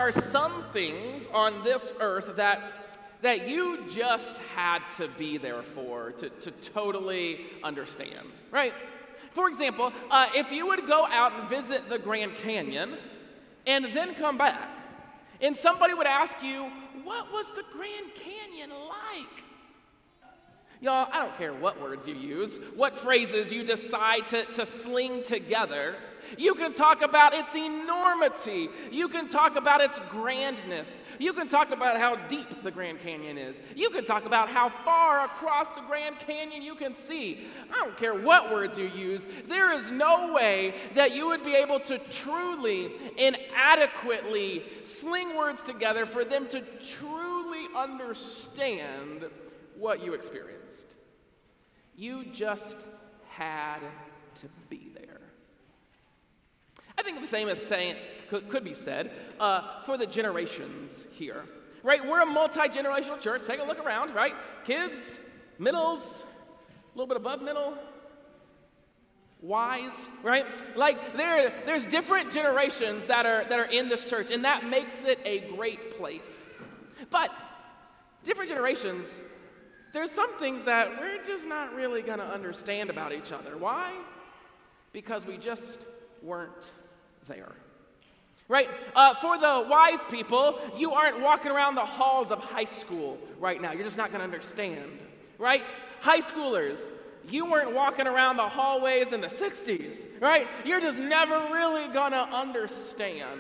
are some things on this earth that you just had to be there for, to totally understand, right? For example, if you would go out and visit the Grand Canyon and then come back, and somebody would ask you, what was the Grand Canyon like? Y'all, I don't care what words you use, what phrases you decide to sling together. You can talk about its enormity. You can talk about its grandness. You can talk about how deep the Grand Canyon is. You can talk about how far across the Grand Canyon you can see. I don't care what words you use. There is no way that you would be able to truly and adequately sling words together for them to truly understand what you experienced. You just had to be there. I think the same could be said for the generations here, right? We're a multi-generational church. Take a look around, right? Kids, middles, a little bit above middle, wise, right? Like there's different generations that are in this church, and that makes it a great place. But different generations, there's some things that we're just not really going to understand about each other. Why? Because we just weren't there. Right? For the wise people, you aren't walking around the halls of high school right now. You're just not going to understand. Right? High schoolers, you weren't walking around the hallways in the 60s. Right? You're just never really going to understand.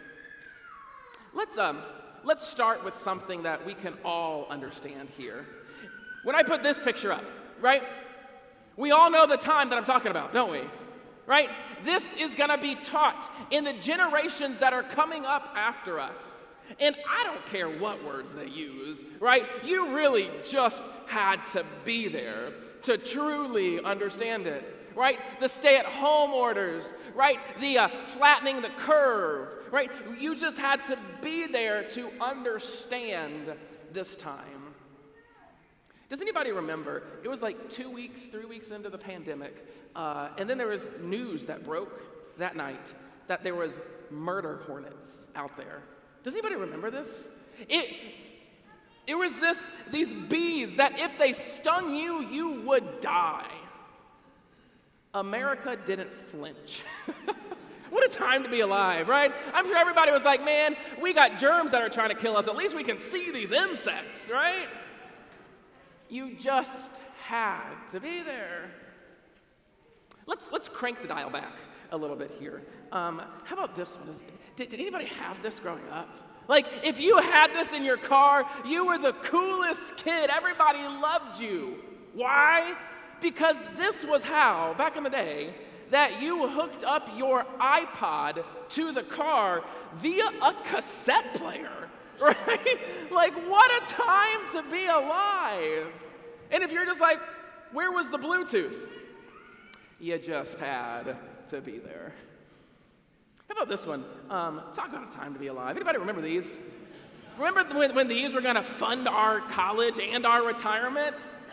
Let's start with something that we can all understand here. When I put this picture up, right? We all know the time that I'm talking about, don't we? Right? This is going to be taught in the generations that are coming up after us. And I don't care what words they use, right? You really just had to be there to truly understand it, right? The stay-at-home orders, right? The flattening the curve, right? You just had to be there to understand this time. Does anybody remember, it was like 2 weeks, 3 weeks into the pandemic, and then there was news that broke that night that there was murder hornets out there. Does anybody remember this? It was these bees that if they stung you, you would die. America didn't flinch. What a time to be alive, right? I'm sure everybody was like, man, we got germs that are trying to kill us. At least we can see these insects, right? You just had to be there. Let's crank the dial back a little bit here. How about this one? Did anybody have this growing up? Like, if you had this in your car, you were the coolest kid. Everybody loved you. Why? Because this was how, back in the day, that you hooked up your iPod to the car via a cassette player. Right? Like, what a time to be alive. And if you're just like, where was the Bluetooth? You just had to be there. How about this one? Talk about a time to be alive. Anybody remember these? Remember when these were going to fund our college and our retirement?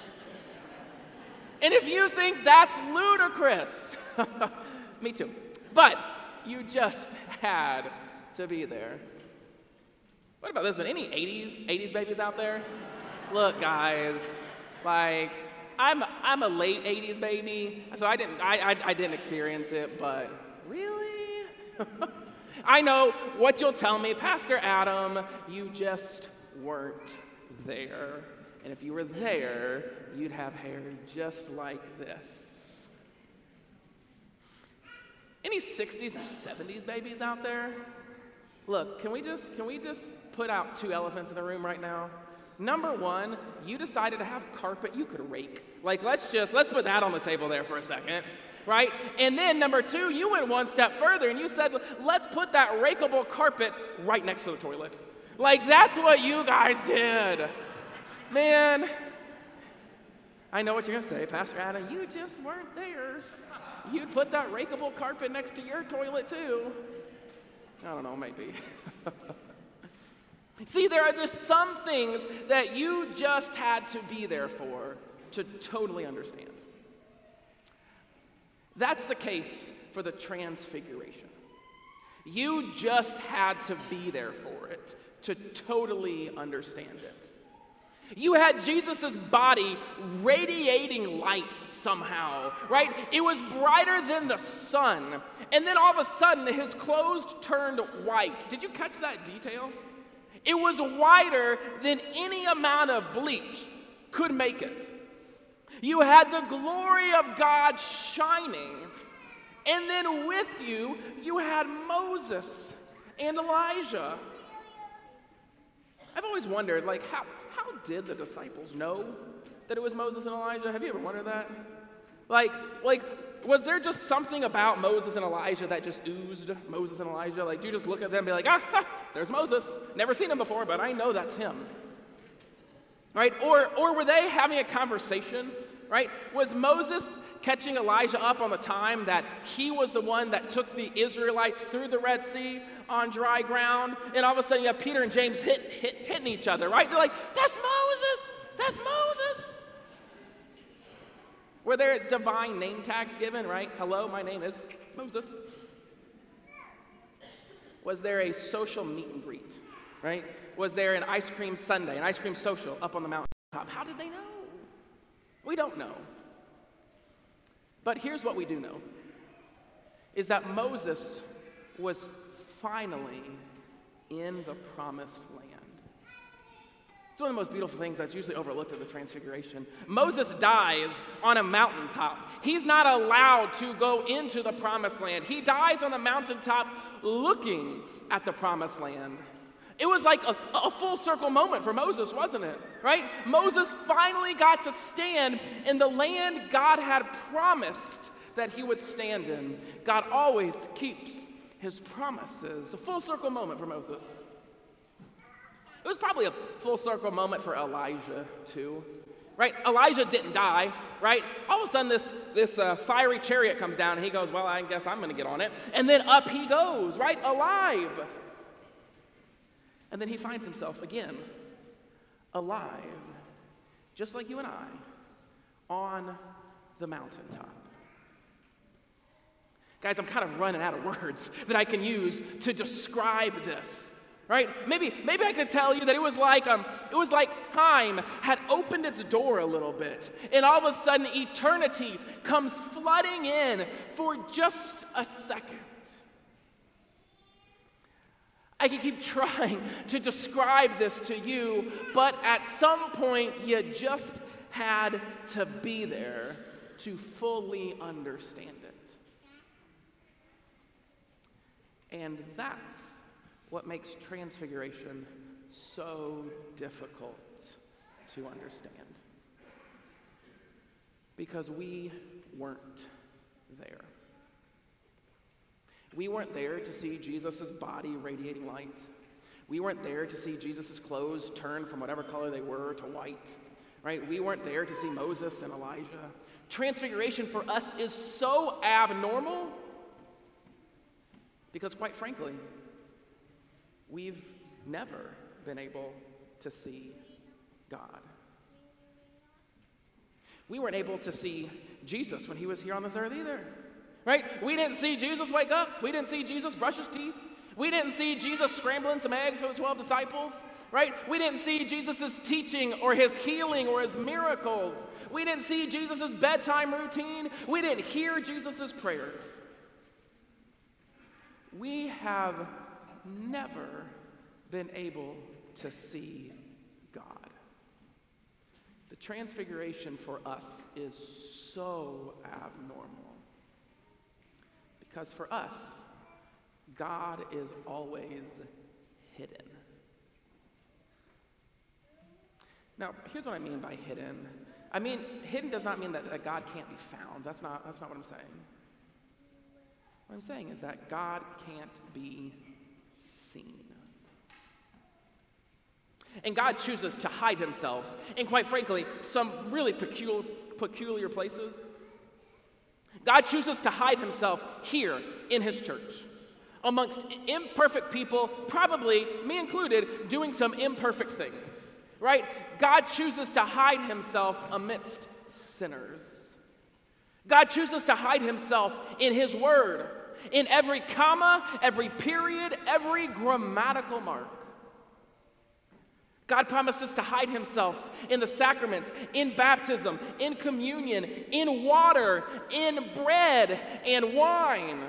And if you think that's ludicrous, me too. But you just had to be there. What about this one? Any 80s babies out there? Look, guys, like, I'm a late 80s baby, so I didn't experience it, but really? I know what you'll tell me, Pastor Adam, you just weren't there. And if you were there, you'd have hair just like this. Any 60s and 70s babies out there? Look, can we just put out two elephants in the room right now? Number one, you decided to have carpet you could rake. Like, let's put that on the table there for a second, right? And then number two, you went one step further and you said, let's put that rakeable carpet right next to the toilet. Like, that's what you guys did. Man, I know what you're gonna say, Pastor Adam, you just weren't there. You'd put that rakeable carpet next to your toilet too. I don't know, maybe. See, there's some things that you just had to be there for to totally understand. That's the case for the transfiguration. You just had to be there for it to totally understand it. You had Jesus' body radiating light somehow, right? It was brighter than the sun. And then all of a sudden, his clothes turned white. Did you catch that detail? It was whiter than any amount of bleach could make it. You had the glory of God shining. And then with you, you had Moses and Elijah. I've always wondered, how did the disciples know that it was Moses and Elijah? Have you ever wondered that? Was there just something about Moses and Elijah that just oozed Moses and Elijah? Do you just look at them and be like, there's Moses. Never seen him before, but I know that's him. Right? Or were they having a conversation? Right? Was Moses catching Elijah up on the time that he was the one that took the Israelites through the Red Sea on dry ground? And all of a sudden you have Peter and James hitting each other, right? They're like, that's Moses! That's Moses! Were there divine name tags given, right? Hello, my name is Moses. Was there a social meet and greet, right? Was there an ice cream sundae, an ice cream social up on the mountaintop? How did they know? We don't know. But here's what we do know, is that Moses was finally in the promised land. It's one of the most beautiful things that's usually overlooked at the Transfiguration. Moses dies on a mountaintop. He's not allowed to go into the promised land. He dies on the mountaintop looking at the promised land. It was like a full circle moment for Moses, wasn't it? Right? Moses finally got to stand in the land God had promised that he would stand in. God always keeps his promises. A full circle moment for Moses. It was probably a full circle moment for Elijah too. Right? Elijah didn't die, right? All of a sudden this fiery chariot comes down and he goes, well, I guess I'm going to get on it. And then up he goes, right? Alive. And then he finds himself again, alive, just like you and I, on the mountaintop. Guys, I'm kind of running out of words that I can use to describe this, right? Maybe I could tell you that it was like time had opened its door a little bit, and all of a sudden eternity comes flooding in for just a second. I can keep trying to describe this to you, but at some point you just had to be there to fully understand it. And that's what makes Transfiguration so difficult to understand. Because we weren't there. We weren't there to see Jesus' body radiating light. We weren't there to see Jesus' clothes turn from whatever color they were to white, right? We weren't there to see Moses and Elijah. Transfiguration for us is so abnormal because, quite frankly, we've never been able to see God. We weren't able to see Jesus when he was here on this earth either. Right? We didn't see Jesus wake up. We didn't see Jesus brush his teeth. We didn't see Jesus scrambling some eggs for the 12 disciples. Right? We didn't see Jesus' teaching or his healing or his miracles. We didn't see Jesus' bedtime routine. We didn't hear Jesus' prayers. We have never been able to see God. The Transfiguration for us is so abnormal. Because for us, God is always hidden. Now, here's what I mean by hidden. I mean, hidden does not mean that God can't be found. That's not what I'm saying. What I'm saying is that God can't be seen. And God chooses to hide himself in, quite frankly, some really peculiar places. God chooses to hide himself here in his church, amongst imperfect people, probably, me included, doing some imperfect things, right? God chooses to hide himself amidst sinners. God chooses to hide himself in his word. in every comma, every period, every grammatical mark. God promises to hide himself in the sacraments, in baptism, in communion, in water, in bread and wine.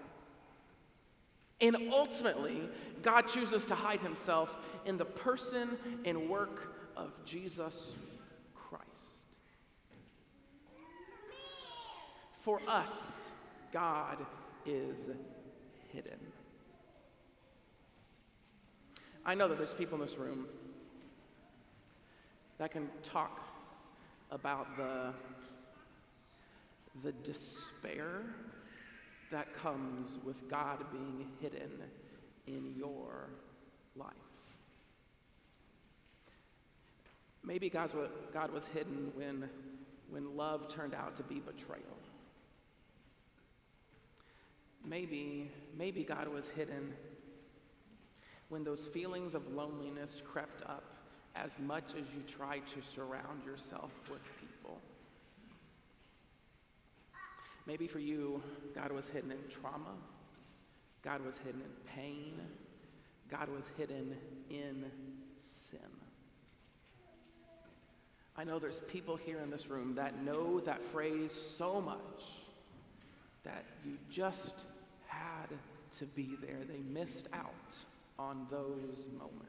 And ultimately, God chooses to hide himself in the person and work of Jesus Christ. For us, God is hidden. I know that there's people in this room that can talk about the despair that comes with God being hidden in your life. Maybe God was hidden when love turned out to be betrayal. Maybe God was hidden when those feelings of loneliness crept up as much as you tried to surround yourself with people. Maybe for you, God was hidden in trauma. God was hidden in pain. God was hidden in sin. I know there's people here in this room that know that phrase so much that you just had to be there. They missed out on those moments.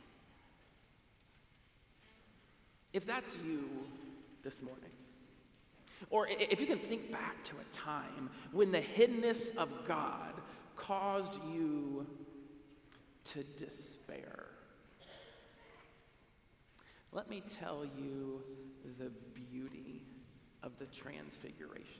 If that's you this morning, or if you can think back to a time when the hiddenness of God caused you to despair, let me tell you the beauty of the Transfiguration.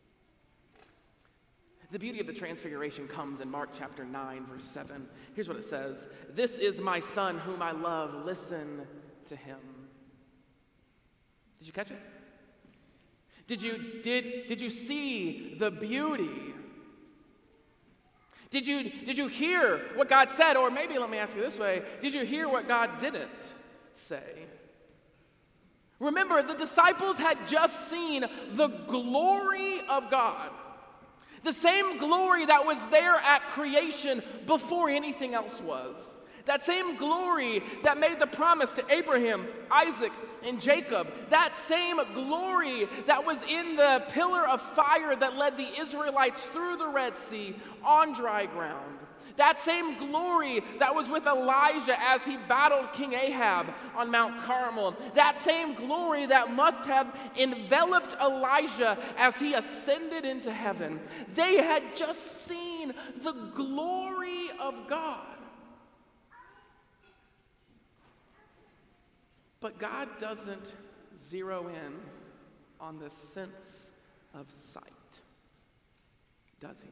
The beauty of the Transfiguration comes in Mark chapter 9, verse 7. Here's what it says. "This is my son whom I love. Listen to him." Did you catch it? Did you see the beauty? Did you hear what God said? Or maybe let me ask you this way. Did you hear what God didn't say? Remember, the disciples had just seen the glory of God. The same glory that was there at creation before anything else was. That same glory that made the promise to Abraham, Isaac, and Jacob. That same glory that was in the pillar of fire that led the Israelites through the Red Sea on dry ground. That same glory that was with Elijah as he battled King Ahab on Mount Carmel. That same glory that must have enveloped Elijah as he ascended into heaven. They had just seen the glory of God. But God doesn't zero in on the sense of sight, does he?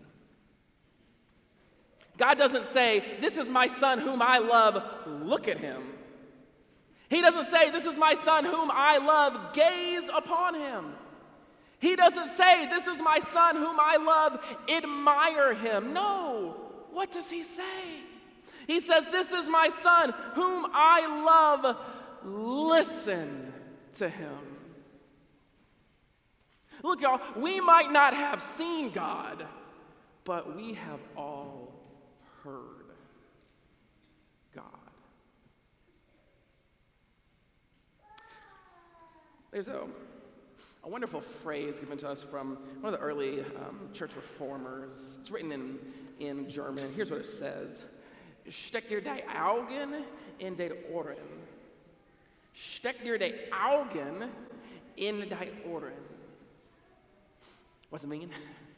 God doesn't say, "This is my son whom I love, look at him." He doesn't say, "This is my son whom I love, gaze upon him." He doesn't say, "This is my son whom I love, admire him." No, what does he say? He says, "This is my son whom I love, listen to him." Look, y'all, we might not have seen God, but we have all heard God. There's a wonderful phrase given to us from one of the early church reformers. It's written in German. Here's what it says. Steck dir die Augen in den Ohren. Steck dir die Augen in die Ohren. What's it mean?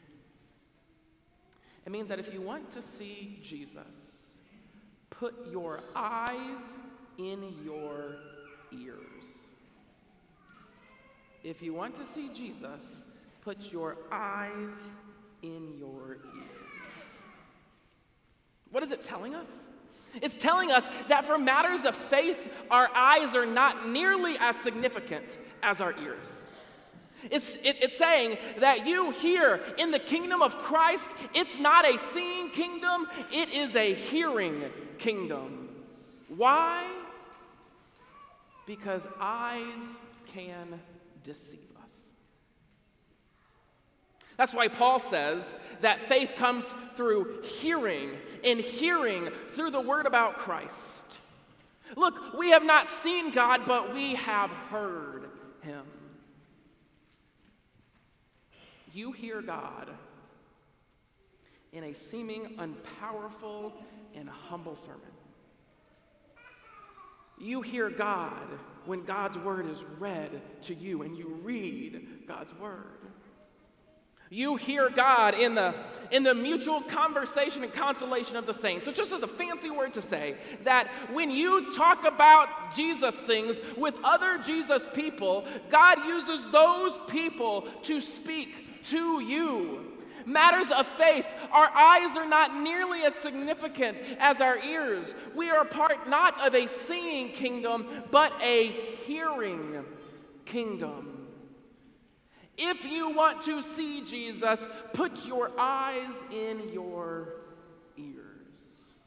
It means that if you want to see Jesus, put your eyes in your ears. If you want to see Jesus, put your eyes in your ears. What is it telling us? It's telling us that for matters of faith, our eyes are not nearly as significant as our ears. It's saying that you here in the kingdom of Christ, it's not a seeing kingdom, it is a hearing kingdom. Why? Because eyes can deceive us. That's why Paul says that faith comes through hearing, and hearing through the word about Christ. Look, we have not seen God, but we have heard him. You hear God in a seeming unpowerful and humble sermon. You hear God when God's word is read to you and you read God's word. You hear God in the mutual conversation and consolation of the saints. So just as a fancy word to say that when you talk about Jesus things with other Jesus people, God uses those people to speak to you. Matters of faith, our eyes are not nearly as significant as our ears. We are part not of a seeing kingdom, but a hearing kingdom. If you want to see Jesus, put your eyes in your ears.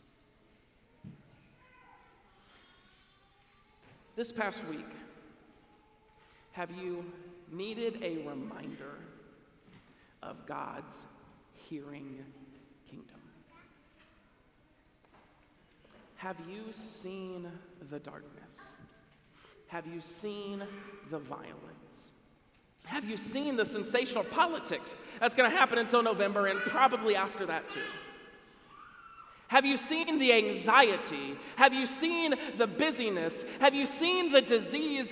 This past week, have you needed a reminder of God's hearing kingdom? Have you seen the darkness? Have you seen the violence? Have you seen the sensational politics that's going to happen until November and probably after that too? Have you seen the anxiety? Have you seen the busyness? Have you seen the disease?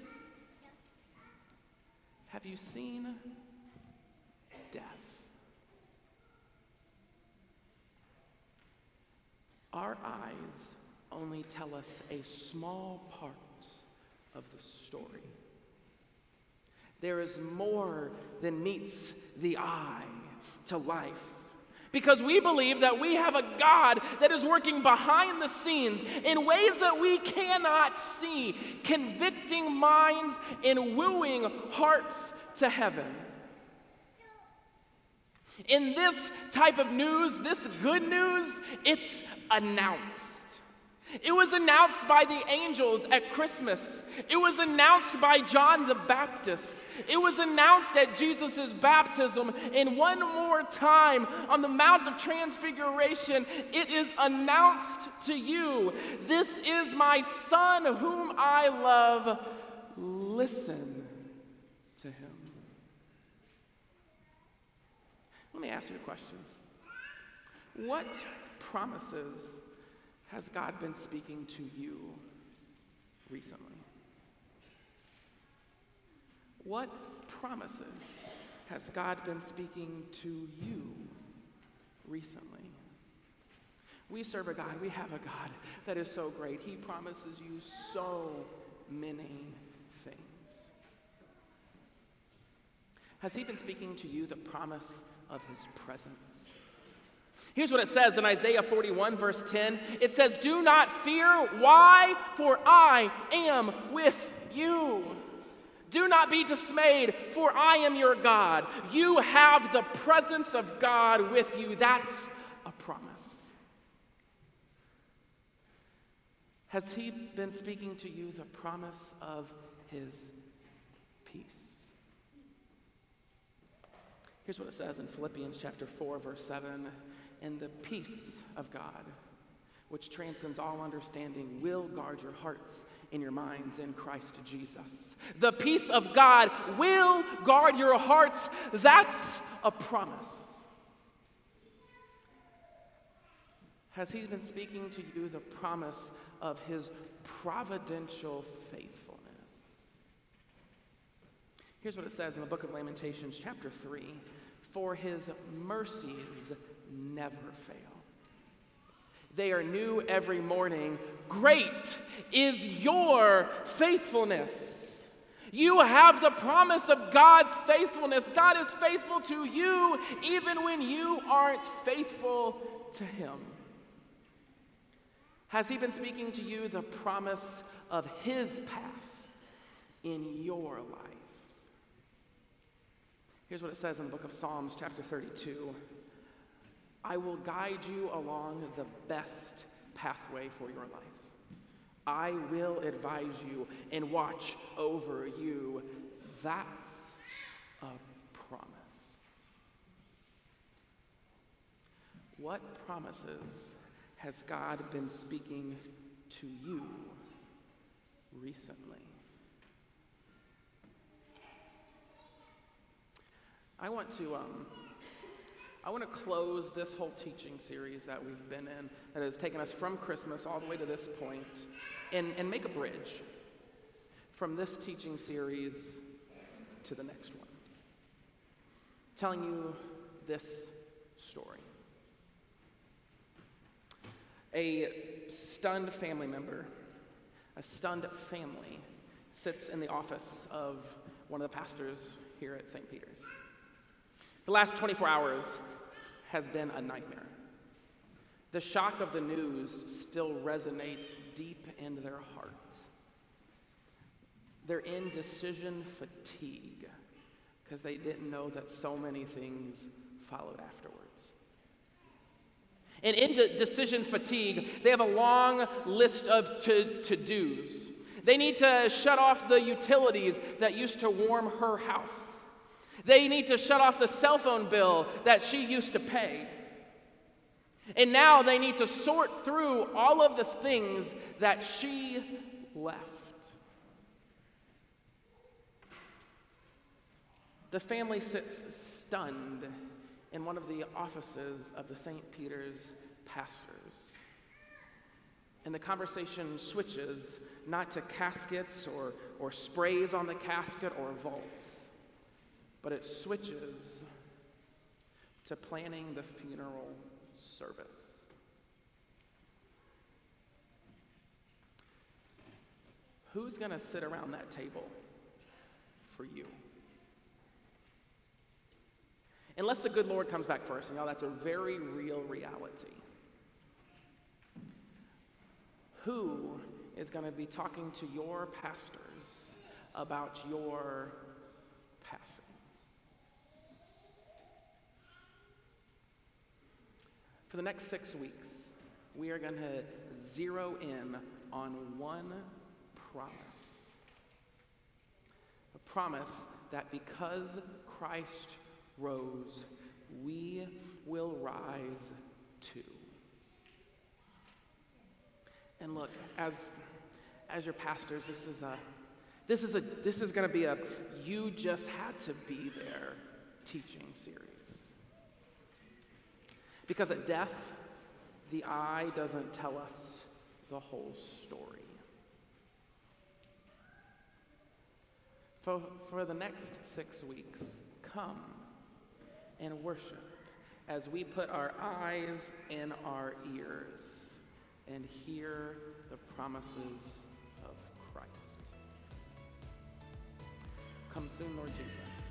Have you seen death? Our eyes only tell us a small part of the story. There is more than meets the eye to life. Because we believe that we have a God that is working behind the scenes in ways that we cannot see, convicting minds and wooing hearts to heaven. In this type of news, this good news, it's announced. It was announced by the angels at Christmas. It was announced by John the Baptist. It was announced at Jesus' baptism. And one more time on the Mount of Transfiguration, it is announced to you, this is my Son whom I love. Listen to him. Let me ask you a question. What promises has God been speaking to you recently? What promises has God been speaking to you recently? We serve a God, we have a God that is so great. He promises you so many things. Has he been speaking to you the promise of his presence? Here's what it says in Isaiah 41, verse 10. It says, "Do not fear. Why? For I am with you. Do not be dismayed, for I am your God." You have the presence of God with you. That's a promise. Has he been speaking to you the promise of his peace? Here's what it says in Philippians chapter 4, verse 7. "And the peace of God, which transcends all understanding, will guard your hearts and your minds in Christ Jesus." The peace of God will guard your hearts. That's a promise. Has he been speaking to you the promise of his providential faithfulness? Here's what it says in the book of Lamentations, chapter 3. "For his mercies never fail. They are new every morning. Great is your faithfulness." You have the promise of God's faithfulness. God is faithful to you even when you aren't faithful to him. Has he been speaking to you the promise of his path in your life? Here's what it says in the book of Psalms, chapter 32. "I will guide you along the best pathway for your life. I will advise you and watch over you." That's a promise. what promises has God been speaking to you recently? I want to close this whole teaching series that we've been in, that has taken us from Christmas all the way to this point, and make a bridge from this teaching series to the next one, telling you this story. A stunned family member, a stunned family, sits in the office of one of the pastors here at St. Peter's. The last 24 hours has been a nightmare. The shock of the news still resonates deep in their hearts. They're in decision fatigue because they didn't know that so many things followed afterwards. And in decision fatigue, they have a long list of to-dos. They need to shut off the utilities that used to warm her house. They need to shut off the cell phone bill that she used to pay. And now they need to sort through all of the things that she left. The family sits stunned in one of the offices of the St. Peter's pastors. And the conversation switches not to caskets or sprays on the casket or vaults, but it switches to planning the funeral service. Who's going to sit around that table for you? Unless the good Lord comes back first, and y'all, that's a very real reality. Who is going to be talking to your pastors about your passing? For the next 6 weeks, we are going to zero in on one promise. A promise that because Christ rose, we will rise too. And look, as your pastors, this is going to be a you just had to be there teaching series. Because at death, the eye doesn't tell us the whole story. For the next 6 weeks, come and worship as we put our eyes in our ears and hear the promises of Christ. Come soon, Lord Jesus.